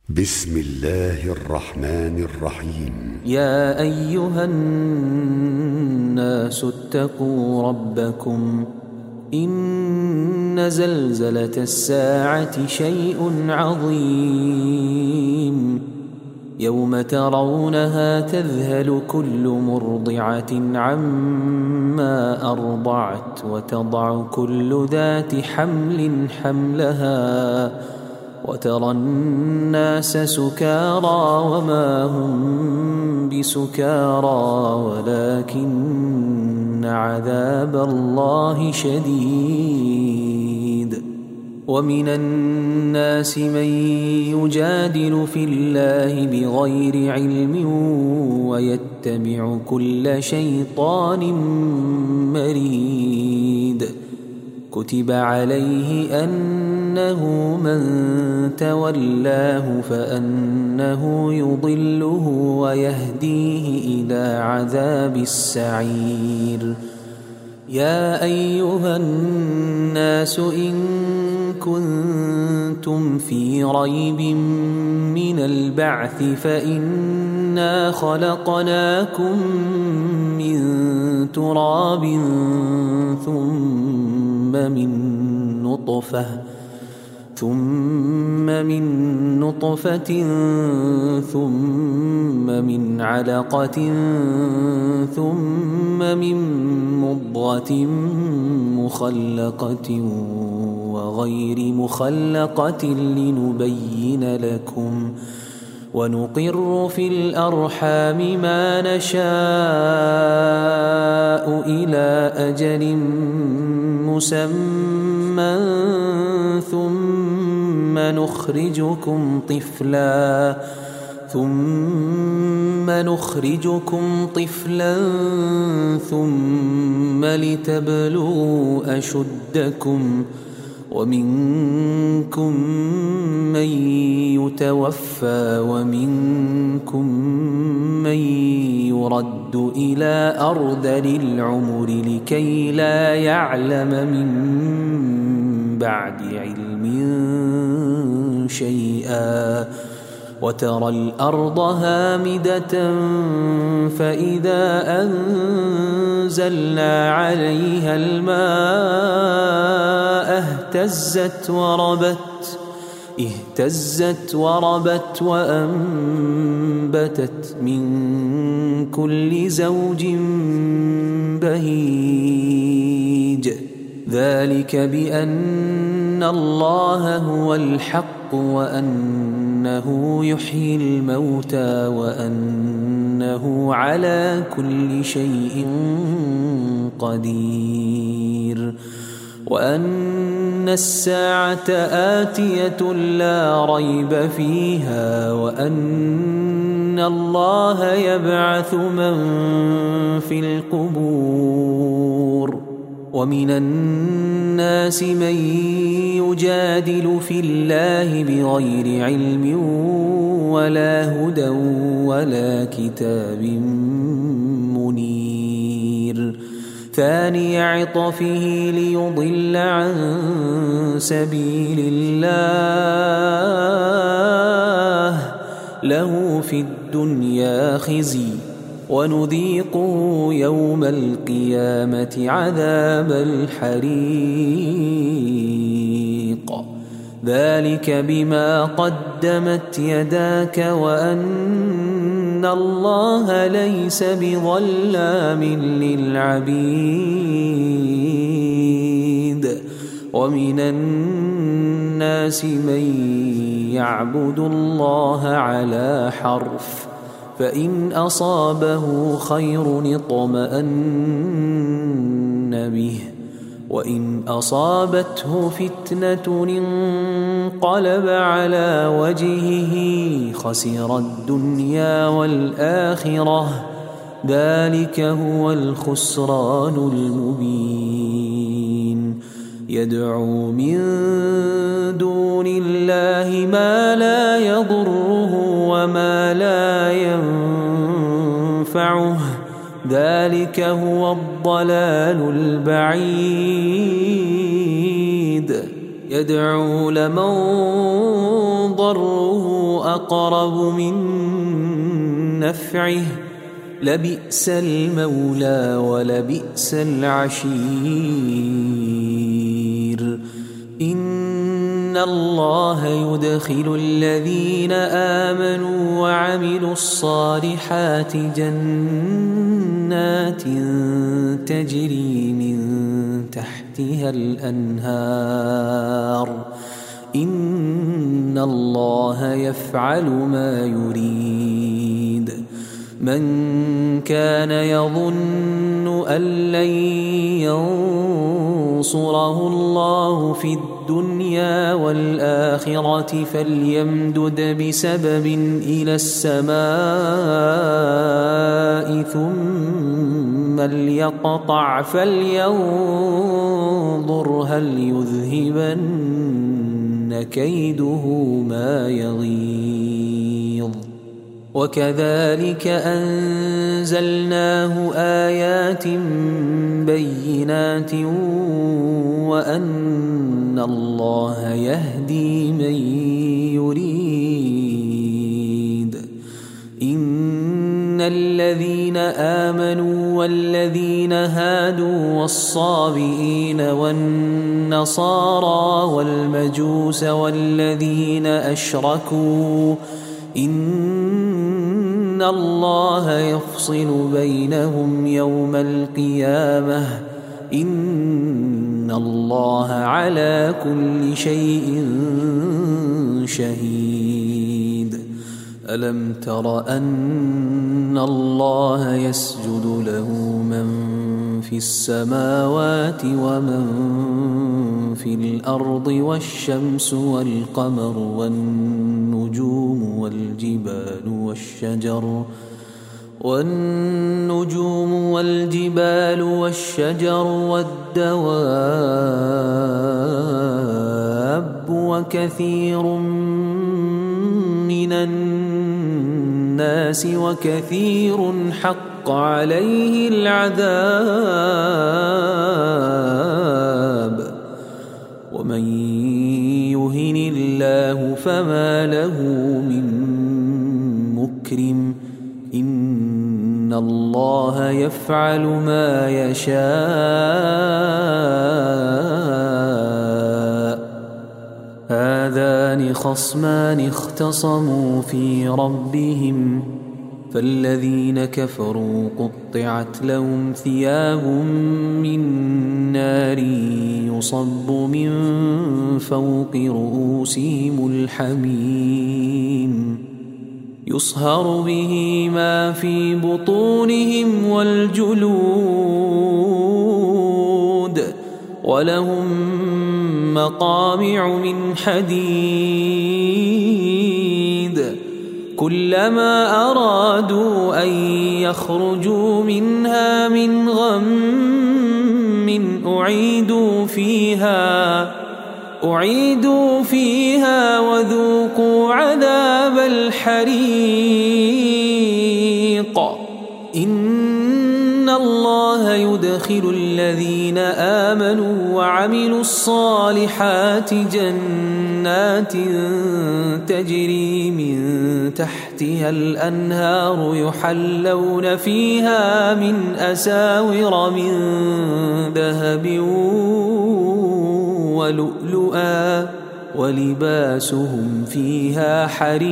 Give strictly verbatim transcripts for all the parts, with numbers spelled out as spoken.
بسم الله الرحمن الرحيم. يا أيها الناس اتقوا ربكم إن زلزلة الساعة شيء عظيم يوم ترونها تذهل كل مرضعة عما أرضعت وتضع كل ذات حمل حملها وترى الناس سكارى وما هم بسكارى ولكن عذاب الله شديد. ومن الناس من يجادل في الله بغير علم ويتبع كل شيطان مريد. كتب عليه أنه من تولاه فأنه يضله ويهديه إلى عذاب السعير. يا أيها الناس إن كنتم في ريب من البعث فإنا خلقناكم من تراب ثم من نطفة ثم من نطفة ثم من علقة ثم من مضغة مخلقة وغير مخلقة لنبين لكم ونقر في الأرحام ما نشاء إلى أجل مسمى ثم نخرجكم طفلا ثم نخرجكم طفلا ثم لتبلغوا أشدكم ومنكم من يتوفى ومنكم من يرد إلى أرذل العمر لكي لا يعلم من بعد علم شيئا. وترى الأرض هامدة فإذا أنزلنا عليها الماء اهتزت وربت اهتزت وربت وأنبتت من كل زوج بهيج. ذلك بأن الله هو الحق وأنه يحيي الموتى وأنه على كل شيء قدير وأن الساعة آتية لا ريب فيها وأن الله يبعث من في القبور. ومن الناس من يجادل في الله بغير علم ولا هدى ولا كتاب منير. ثاني عطفه ليضل عن سبيل الله له في الدنيا خزي ونذيقه يوم القيامة عذاب الحريق. ذلك بما قدمت يداك وأن الله ليس بظلام للعبيد. ومن الناس من يعبد الله على حرف فإن أصابه خير اطمأن به وإن أصابته فتنة انقلب على وجهه خسر الدنيا والآخرة. ذلك هو الخسران المبين. يدعو من دون الله ما لا يضره وما لا ينفعه. ذلك هو الضلال البعيد. يدعو لمن ضره أقرب من نفعه لبئس المولى ولبئس العشير إن الله يدخل الذين آمنوا وعملوا الصالحات جنات تجري من تحتها الأنهار إن الله يفعل ما يريد من كان يظن أن لن ينصره الله في الدنيا والآخرة فليمدد بسبب إلى السماء ثم ليقطع فلينظر هل يذهبن كيده ما يغيظ وكذلك أنزلناه آيات بينات وأن الله يهدي من يريد إن الذين آمنوا والذين هادوا والصابئين والنصارى والمجوس والذين أشركوا إن الله يفصل بينهم يوم القيامة إن الله على كل شيء شهيد ألم تر أن الله يسجد له من في السماوات ومن في الأرض والشمس والقمر والنجوم والجبال والشجر والنجوم والجبال والشجر والدواب وكثير من الناس وكثير حق عليه العذاب ومن يهن الله فما له من مكرم إن الله يفعل ما يشاء هذان خصمان اختصموا في ربهم فالذين كفروا قطعت لهم ثياب من نار يصب من فوق رؤوسهم الحميم يصهر به ما في بطونهم والجلود ولهم مقامع من حديد كلما أرادوا أن يخرجوا منها من غم أعيدوا فيها أعيدوا فيها وذوقوا عذاب الحريق إن الله يدخل الذين آمنوا وعملوا الصالحات جنات تجري من تحتها الأنهار يحلون فيها من أساور من ذهب ولؤلؤا ولباسهم فيها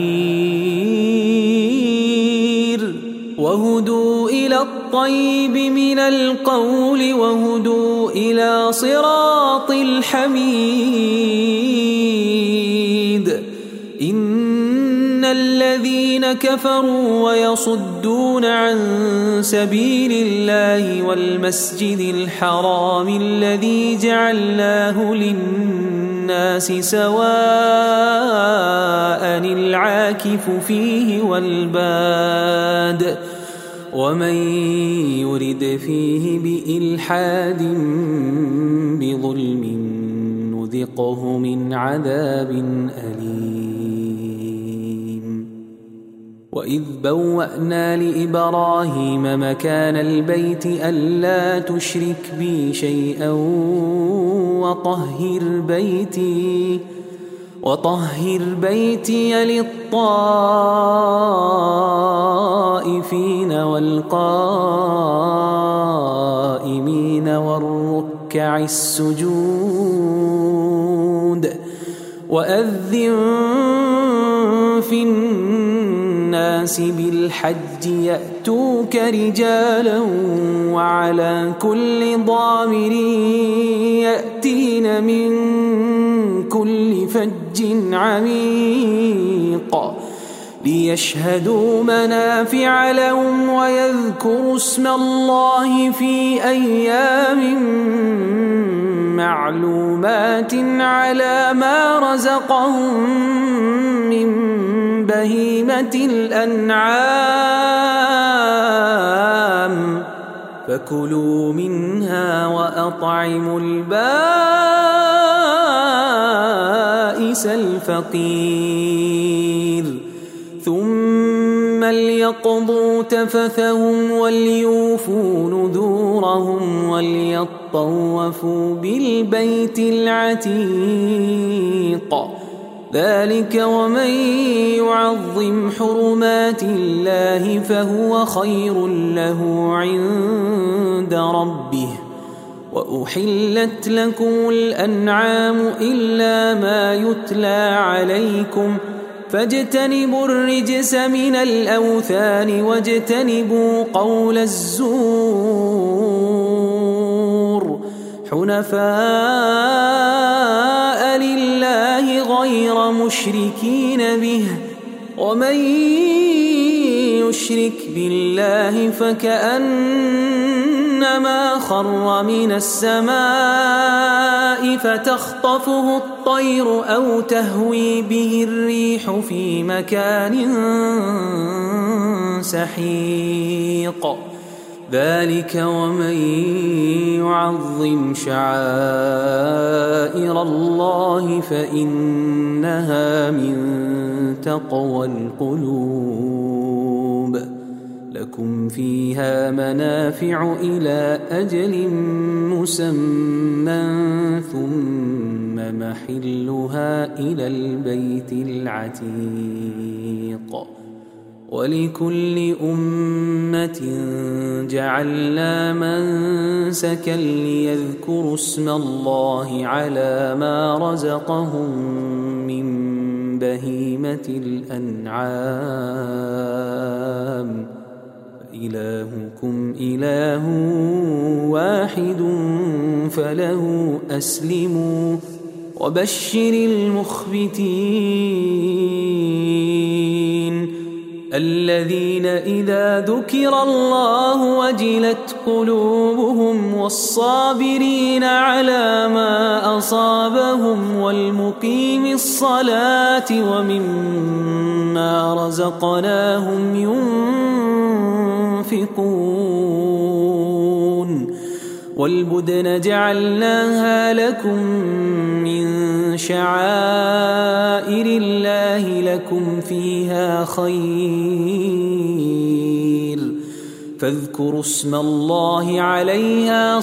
حرير وهدوا إلى الطيب من القول وهدوا إلى صراط الحميد إن الذين كفروا ويصدون عن سبيل الله والمسجد الحرام الذي جعلناه للناس سواء العاكف فيه والباد ومن يرد فيه بإلحاد بظلم نذقه من عذاب أليم وإذ بوأنا لإبراهيم مكان البيت ألا تشرك بي شيئا وطهر بيتي وطهر بيتي للطائفين والقائمين والركع السجود وأذن في الناس بالحج يأتوك رجالا وعلى كل ضامر يأتين من كل فج عميق ليشهدوا منافع لهم ويذكروا اسم الله في أيام معلومات على ما رزقهم من بهيمة الأنعام فكلوا منها وأطعموا البائس الفقير ثم ليقضوا تفثهم وليوفوا نذورهم وليطوفوا بالبيت العتيق ذلك ومن يعظم حرمات الله فهو خير له عند ربه وأحلت لكم الأنعام إلا ما يتلى عليكم فاجتنبوا الرجس من الأوثان واجتنبوا قول الزور حنفاء لله غير مشركين به ومن يشرك بالله فكأنما خر من السماء فتخطفه الطير أو تهوي به الريح في مكان سحيق ذلك ومن يعظم شعائر الله فإنها من تقوى القلوب لكم فيها منافع إلى أجل مسمى ثم محلها إلى البيت العتيق ولكل أمة جعلنا منسكا ليذكروا اسم الله على ما رزقهم من بهيمة الأنعام إلهكم إله واحد فله أسلموا وبشر المخبتين الذين إذا ذكر الله وجلت قلوبهم والصابرين على ما أصابهم والمقيم الصلاة ومما رزقناهم ينفقون والبدن جعلناها لكم من شعائر الله لكم فيها خير فاذكروا اسم الله عليها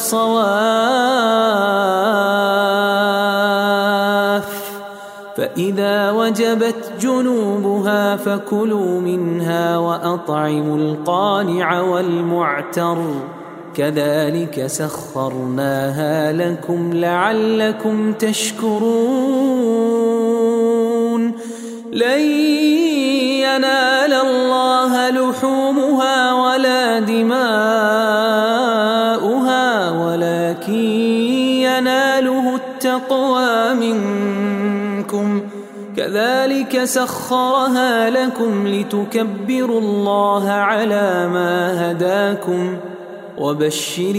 صواف فإذا وجبت جنوبها فكلوا منها وأطعموا القانع والمعتر كذلك سخرناها لكم لعلكم تشكرون لن ينال الله لحومها ولا دماؤها ولكن يناله التقوى منكم كذلك سخرها لكم لتكبروا الله على ما هداكم وبشر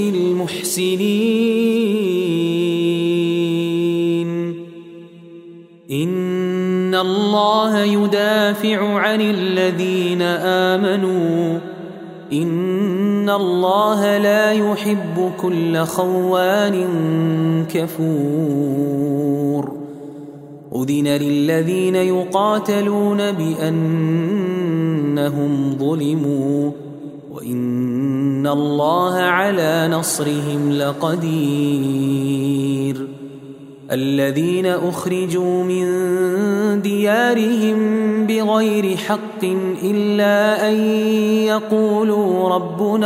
المحسنين إن الله يدافع عن الذين آمنوا إن الله لا يحب كل خوان كفور أذن للذين يقاتلون بأنهم ظلموا وإن الله على نصرهم لقدير الذين أخرجوا من ديارهم بغير حق إلا أن يقولوا ربنا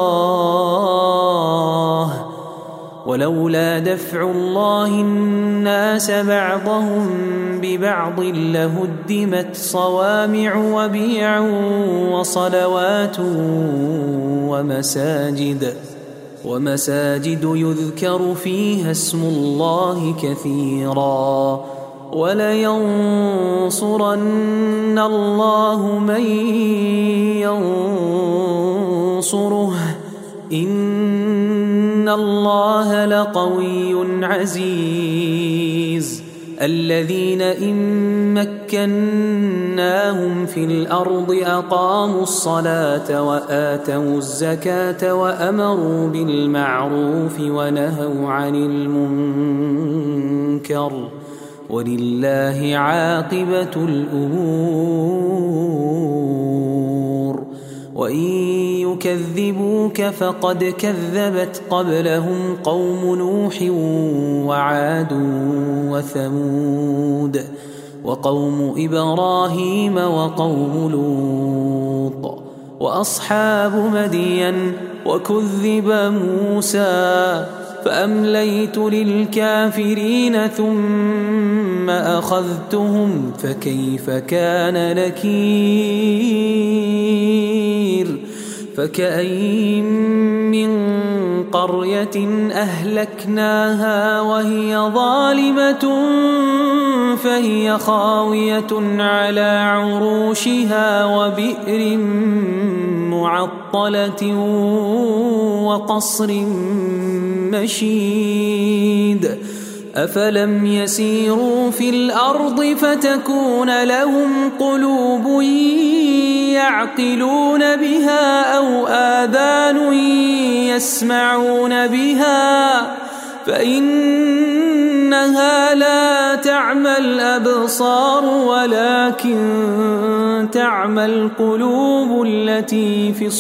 الله ولولا دفع الله الناس بعضهم ببعض لهدمت صوامع وبيع وصلوات ومساجد ومساجد يذكر فيها اسم الله كثيرا ولينصرن الله من ينصره إن الله لقوي عزيز الذين إن مكناهم في الأرض أقاموا الصلاة وآتوا الزكاة وأمروا بالمعروف ونهوا عن المنكر ولله عاقبة الأمور وإن يكذبوك فقد كذبت قبلهم قوم نوح وعاد وثمود وقوم إبراهيم وقوم لوط وأصحاب مدين وكذب موسى فأمليت للكافرين ثم أخذتهم فكيف كان نكير فكأين من قرية أهلكناها وهي ظالمة فهي خاوية على عروشها وبئر معطلة وقصر مشيد أفلم يسيروا في الأرض فتكون لهم قلوب يعقلون بها أو آذان يسمعون بها فإنها لا تعمى الأبصار ولكن تعمى القلوب التي في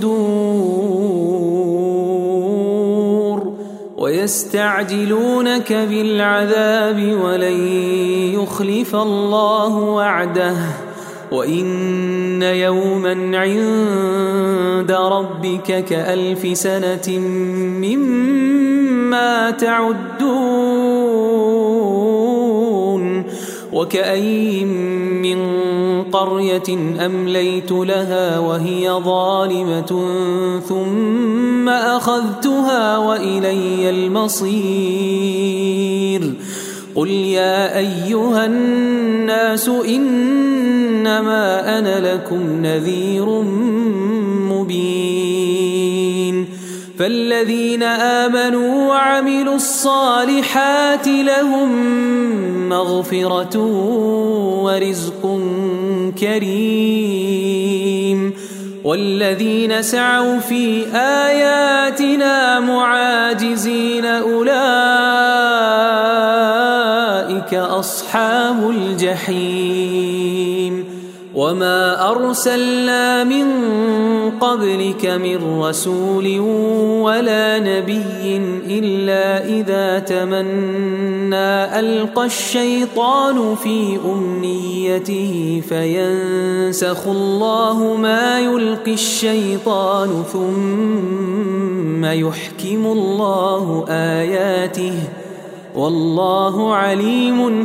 الصدور ويستعجلونك بالعذاب ولن يخلف الله وعده وإن يوما عند ربك كألف سنة مما تعدون وكأين من قرية أمليت لها وهي ظالمة ثم أخذتها وإلي المصير قل يا أيها الناس إنما أنا لكم نذير مبين فالذين آمنوا وعملوا الصالحات لهم مغفرة ورزق كريم والذين سعوا في آياتنا معاجزين أولئك أصحاب الجحيم وما أرسلنا من قبلك من رسول ولا نبي إلا إذا تمنى ألقى الشيطان في أمنيته فينسخ الله ما يلقي الشيطان ثم يحكم الله آياته والله عليم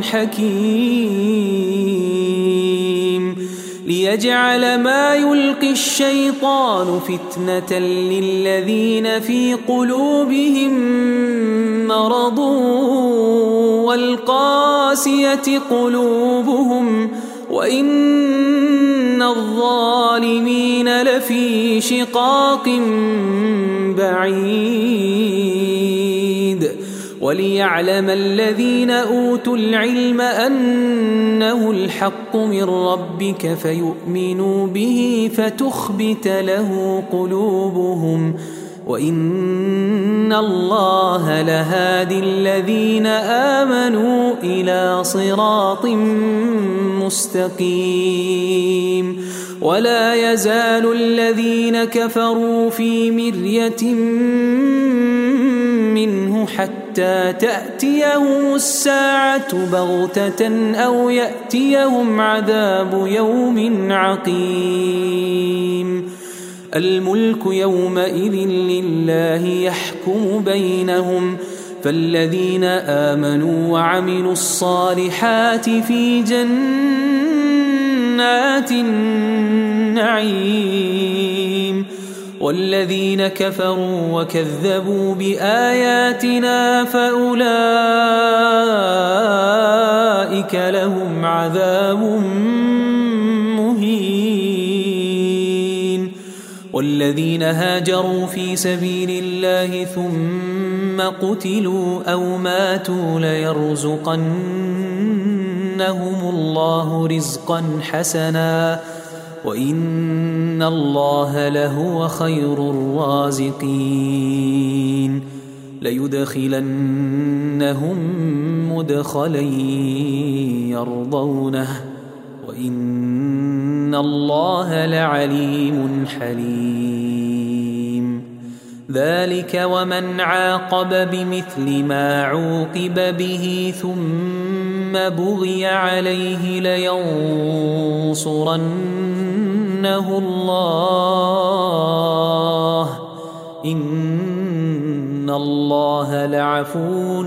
حكيم ليجعل ما يلقي الشيطان فتنة للذين في قلوبهم مرض والقاسية قلوبهم وإن الظالمين لفي شقاق بعيد وليعلم الذين أوتوا العلم أنه الحق من ربك فيؤمنوا به فتخبت له قلوبهم وإن الله لهادي الذين آمنوا إلى صراط مستقيم ولا يزال الذين كفروا في مرية منه حتى تأتيهم الساعة بغتة أو يأتيهم عذاب يوم عقيم الملك يومئذ لله يحكم بينهم فالذين آمنوا وعملوا الصالحات في جنات النعيم والذين كفروا وكذبوا بآياتنا فأولئك لهم عذاب مهين والذين هاجروا في سبيل الله ثم قتلوا أو ماتوا ليرزقنهم الله رزقا حسنا وإن الله لهو خير الرازقين ليدخلنهم مدخلا يرضونه وإن الله لعليم حليم ذلك ومن عاقب بمثل ما عوقب به ثم بغي عليه لينصرنه الله إن الله لعفو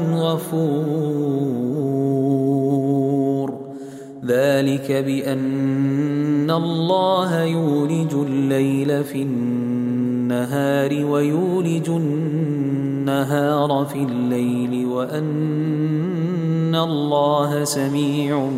غفور ذلك بأن الله يولج الليل في النهار ويولج النهار في الليل وأن الله سميع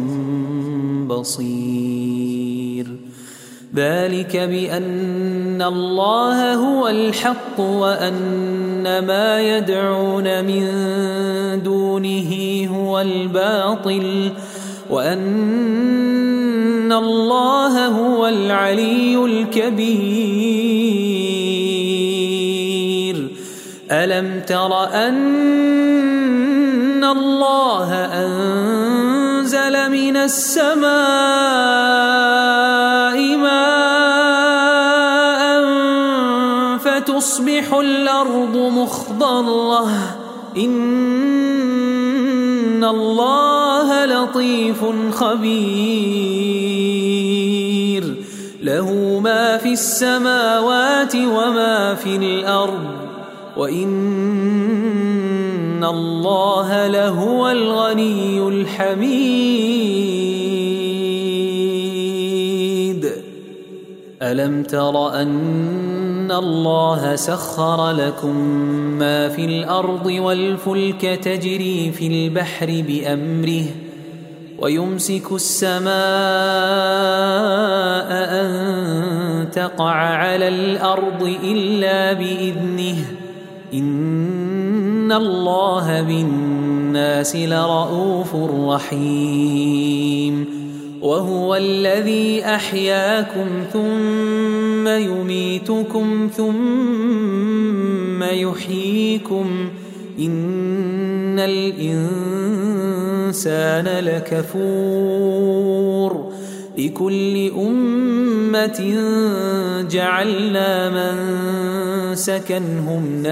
بصير ذلك بأن الله هو الحق وأن ما يدعون من دونه هو الباطل وأن الله هو العلي الكبير ألم تر أن الله أنزل من السماء ماء فتصبح الأرض مخضرة إن الله لطيف خبير له ما في السماوات وما في الأرض وإن الله لهو الغني الحميد ألم تر أن الله سخر لكم ما في الأرض والفلك تجري في البحر بأمره ويمسك السماء أن تقع على الأرض إلا بإذنه إن الله بالناس لرؤوف رحيم وهو الذي أحياكم ثم يميتكم ثم يحييكم إن الإنسان لكفور لكل أمة جعلنا منسكا هم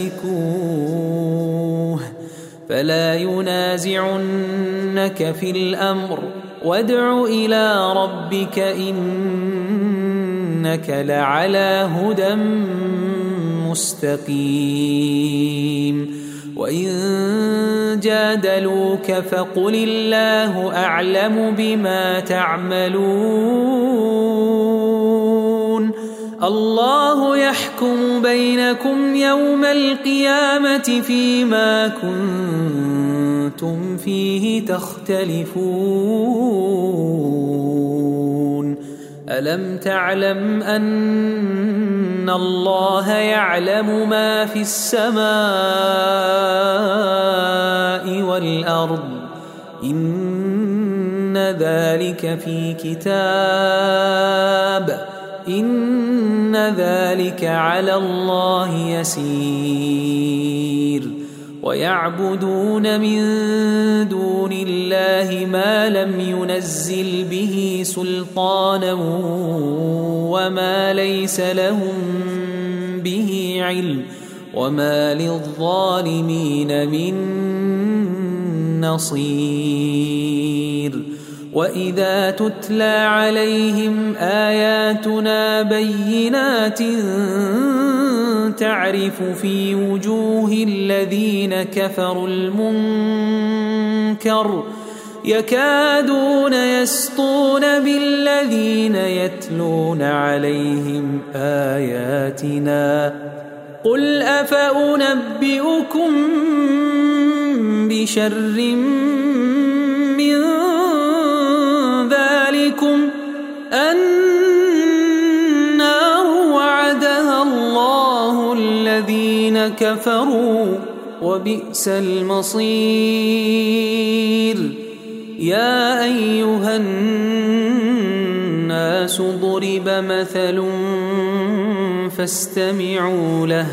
ناسكوه فلا ينازعنك في الأمر وادع إلى ربك إنك لعلى هدى مستقيم وإن جادلوك فقل الله أعلم بما تعملون الله يحكم بينكم يوم القيامة فيما كنتم فيه تختلفون ألم تعلم أن الله يعلم ما في السماء والأرض إن ذلك في كتاب إن ذلك على الله يسير ويعبدون من دون الله ما لم ينزل به سلطانا وما ليس لهم به علم وما للظالمين من نصير. وإذا تتلى عليهم آياتنا بينات تعرف في وجوه الذين كفروا المنكر يكادون يسطون بالذين يتلون عليهم آياتنا قل أفأنبئكم بشر من ذلكم النار وعدها الله الذين كفروا وبئس المصير. يا أيها الناس ضرب مثل فاستمعوا له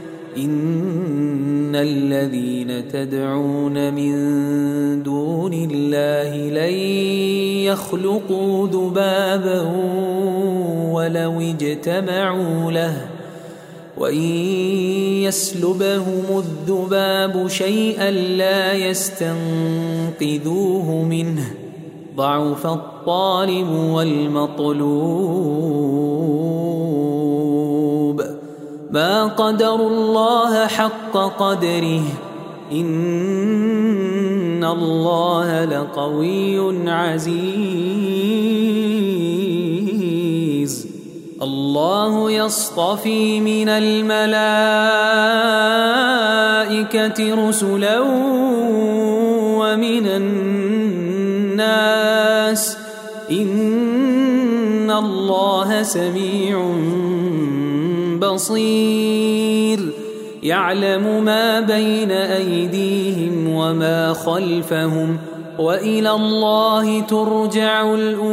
إن الذين تدعون من دون الله لن يخلقوا ذبابا ولو اجتمعوا له وإن يسلبهم الذباب شيئا لا يستنقذوه منه ضعف الطالب والمطلوب. ما قدروا الله حق قدره إن الله لقوي عزيز. الله يصطفي من الملائكة رسلا ومن الناس إن الله سميع بصير. يعلم ما بين أيديهم وما خلفهم وإلى الله ترجع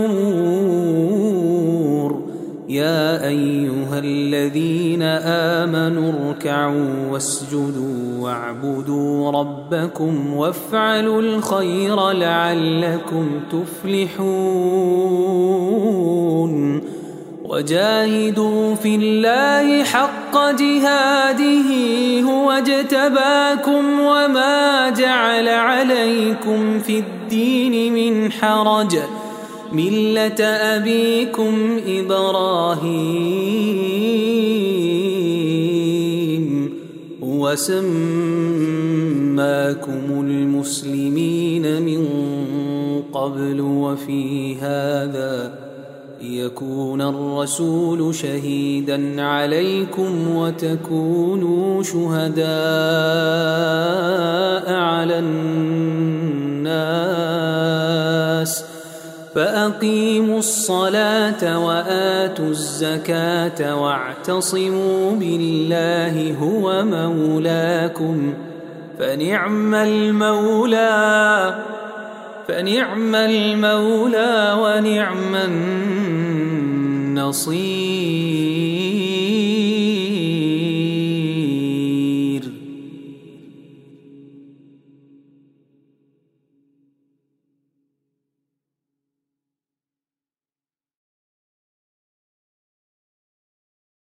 الأمور. يا أيها الذين آمنوا اركعوا واسجدوا واعبدوا ربكم وافعلوا الخير لعلكم تفلحون. وجاهدوا في الله حق جهاده هو اجتباكم وما جعل عليكم في الدين من حرج ملة أبيكم إبراهيم وسماكم المسلمين من قبل وفي هذا ليكون الرسول شهيدا عليكم وتكونوا شهداء على الناس فأقيموا الصلاة وآتوا الزكاة واعتصموا بالله هو مولاكم فنعم المولى فنعم المولى ونعم النصير.